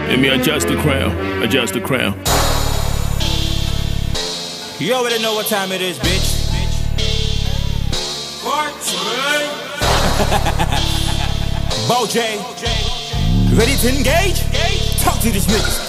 Let me adjust the crown, adjust the crown. You already know what time it is, bitch. Bo J, ready to engage? Talk to these niggas.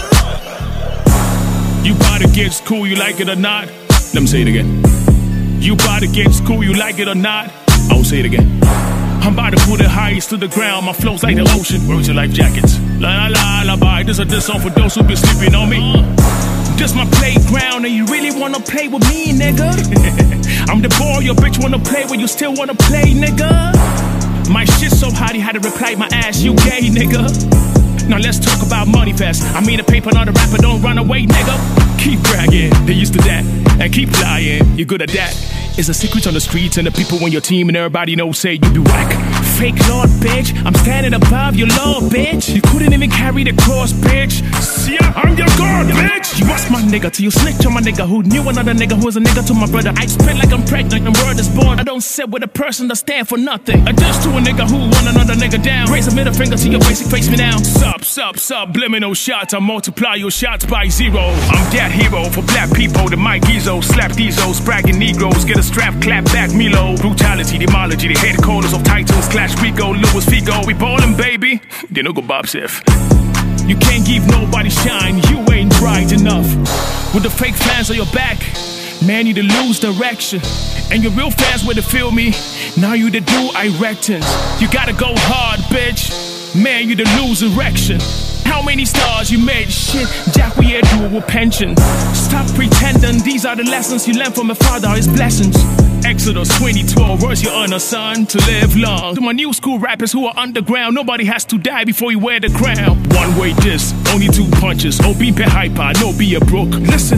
You bout to get school, you like it or not? Let me say it again. You bout to get school, you like it or not? I will say it again. I'm about to put it highest to the ground. My flow's like the ocean. Where's your life jackets? La la la la bye. This a diss song for those who been sleeping on me. This my playground, and you really wanna play with me, nigga? I'm the boy your bitch wanna play with. You still wanna play, nigga? My shit so hot he had to reply my ass. You gay, nigga? Now let's talk about money fast. I mean the paper, not the rapper. Don't run away, nigga. Keep bragging, they used to that, and keep lying. You good at that? It's a secret on the streets and the people on your team and everybody knows say you be whack. Fake lord, bitch. I'm standing above your lord, bitch. You couldn't even carry the cross, bitch. Yeah, I'm your god, bitch. You was my nigga till you snitch on my nigga who knew another nigga who was a nigga to my brother. I spit like I'm pregnant and word is born. I don't sit with a person that stand for nothing. I just to a nigga who want another nigga down. Raise a middle finger to your basic face me now. Subliminal shots. I multiply your shots by 0. I'm that hero for black people. The Mike Gizzo, slap Dizos, bragging Negroes. Get a strap, clap back, Milo. Brutality, demology, the headquarters of titles. Clash Rico, Louis Figo. We ballin', baby. They no go Bob Seth. You can't give nobody shine, you ain't bright enough. With the fake fans on your back, man, you to lose direction. And your real fans where to feel me, now you to do erections. You gotta go hard, bitch. Man, you to lose erection. How many stars you made? Shit, Jack, we here do a pension. Stop pretending, these are the lessons you learned from my father, his blessings. Exodus 2012, where's your honor, son? To live long. To my new school rappers who are underground, nobody has to die before you wear the crown. One way diss, only 2 punches. Oh, be hyper, no be a brook. Listen,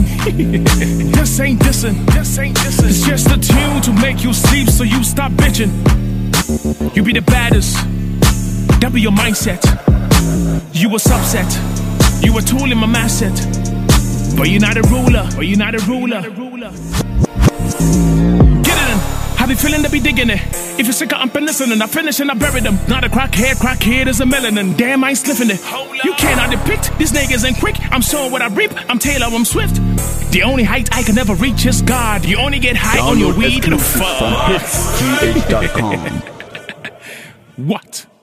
this ain't dissing, this ain't dissing. It's just a tune to make you sleep, so you stop bitching. You be the baddest, that be your mindset. You was upset, you a tool in my mindset. But you're not a ruler, but you're not a ruler. I be feeling to be digging it. If you're sick of I'm listening, I finish and I bury them. Not a crackhead is a melanin. Damn, I ain't sniffing it. You cannot depict, these niggas ain't quick. I'm sowing what I reap, I'm Taylor, I'm Swift. The only height I can never reach is God. You only get high on your weed. Download exclusive from hitsgh.com. What?